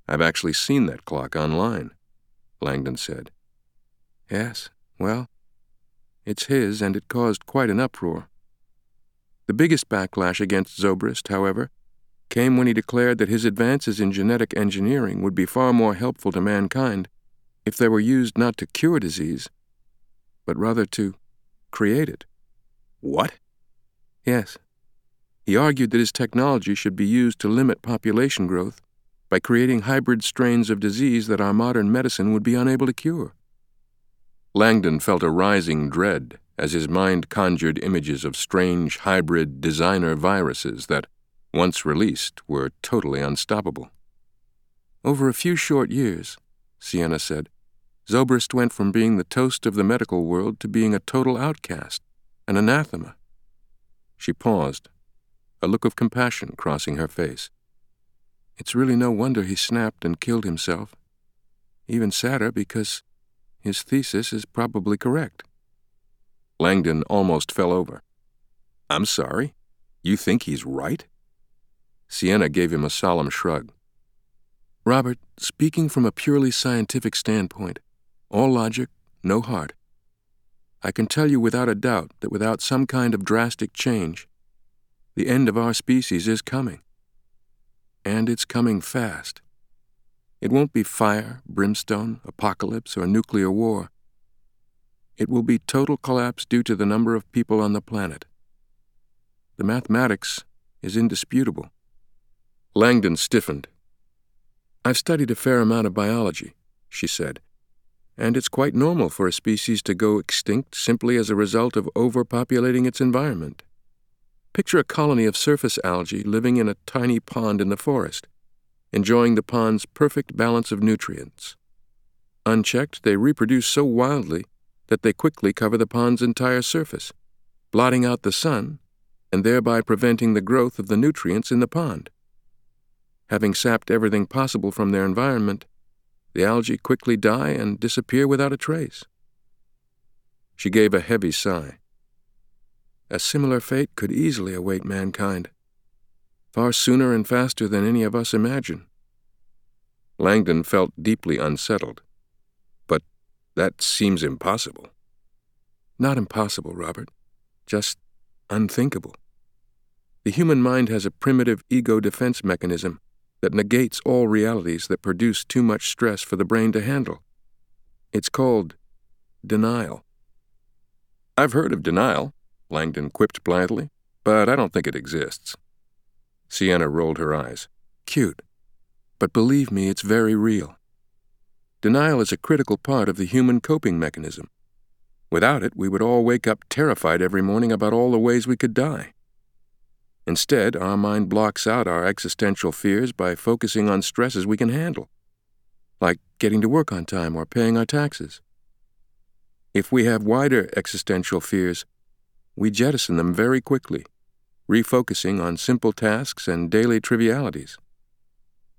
I've actually seen that clock online, Langdon said. Yes, well, it's his, and it caused quite an uproar. The biggest backlash against Zobrist, however, came when he declared that his advances in genetic engineering would be far more helpful to mankind if they were used not to cure disease, but rather to create it. What? Yes. He argued that his technology should be used to limit population growth by creating hybrid strains of disease that our modern medicine would be unable to cure. Langdon felt a rising dread as his mind conjured images of strange hybrid designer viruses that, once released, were totally unstoppable. Over a few short years, Sienna said, Zobrist went from being the toast of the medical world to being a total outcast, an anathema. She paused, a look of compassion crossing her face. It's really no wonder he snapped and killed himself. Even sadder because his thesis is probably correct. Langdon almost fell over. I'm sorry? You think he's right? Sienna gave him a solemn shrug. Robert, speaking from a purely scientific standpoint, all logic, no heart, I can tell you without a doubt that without some kind of drastic change, the end of our species is coming. And it's coming fast. It won't be fire, brimstone, apocalypse, or nuclear war. It will be total collapse due to the number of people on the planet. The mathematics is indisputable. Langdon stiffened. I've studied a fair amount of biology, she said, and it's quite normal for a species to go extinct simply as a result of overpopulating its environment. Picture a colony of surface algae living in a tiny pond in the forest, enjoying the pond's perfect balance of nutrients. Unchecked, they reproduce so wildly that they quickly cover the pond's entire surface, blotting out the sun and thereby preventing the growth of the nutrients in the pond. Having sapped everything possible from their environment, the algae quickly die and disappear without a trace. She gave a heavy sigh. A similar fate could easily await mankind, far sooner and faster than any of us imagine. Langdon felt deeply unsettled. But that seems impossible. Not impossible, Robert. Just unthinkable. The human mind has a primitive ego defense mechanism that negates all realities that produce too much stress for the brain to handle. It's called denial. I've heard of denial, Langdon quipped blithely, but I don't think it exists. Sienna rolled her eyes. Cute. But believe me, it's very real. Denial is a critical part of the human coping mechanism. Without it, we would all wake up terrified every morning about all the ways we could die. Instead, our mind blocks out our existential fears by focusing on stresses we can handle, like getting to work on time or paying our taxes. If we have wider existential fears, we jettison them very quickly, refocusing on simple tasks and daily trivialities.